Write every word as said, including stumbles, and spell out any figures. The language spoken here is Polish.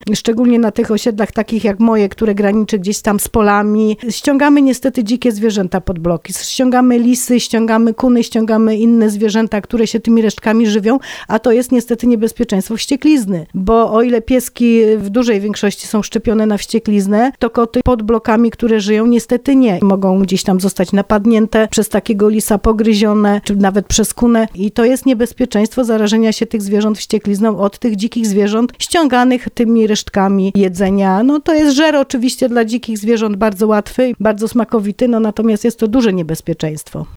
szczególnie na tych osiedlach takich jak moje, które graniczy gdzieś tam z polami. Ściągamy niestety dzikie zwierzęta pod bloki. Ściągamy lisy, ściągamy kuny, ściągamy inne zwierzęta, które się tymi resztkami żywią, a to jest niestety niebezpieczeństwo wścieklizny, bo o ile pieski w dużej większości są szczepione na wściekliznę, to koty pod blokami, które żyją, niestety nie. Mogą gdzieś tam zostać napadnięte przez takiego lisa, pogryzione, czy nawet przez kunę i to jest niebezpieczeństwo zarażenia się tych zwierząt wścieklizną od tych dzikich zwierząt ściąganych tymi resztkami jedzenia. No to jest żer oczywiście dla dzikich zwierząt bardzo łatwy, bardzo smakowity, no natomiast jest to duże niebezpieczeństwo.